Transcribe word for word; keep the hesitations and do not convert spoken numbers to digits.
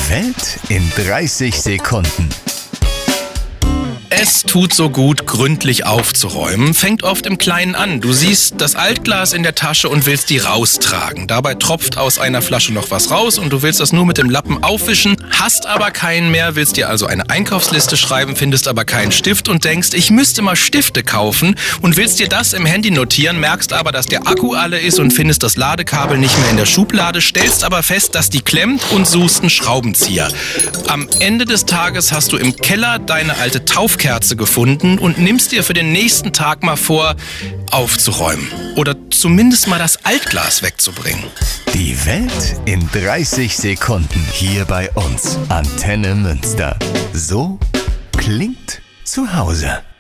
Welt in dreißig Sekunden. Es tut so gut, gründlich aufzuräumen. Fängt oft im Kleinen an. Du siehst das Altglas in der Tasche und willst die raustragen. Dabei tropft aus einer Flasche noch was raus und du willst das nur mit dem Lappen aufwischen, hast aber keinen mehr, willst dir also eine Einkaufsliste schreiben, findest aber keinen Stift und denkst, ich müsste mal Stifte kaufen und willst dir das im Handy notieren, merkst aber, dass der Akku alle ist und findest das Ladekabel nicht mehr in der Schublade, stellst aber fest, dass die klemmt und suchst einen Schraubenzieher. Am Ende des Tages hast du im Keller deine alte Taufkerze gefunden und nimmst dir für den nächsten Tag mal vor, aufzuräumen oder zumindest mal das Altglas wegzubringen. Die Welt in dreißig Sekunden hier bei uns. Antenne Münster. So klingt zu Hause.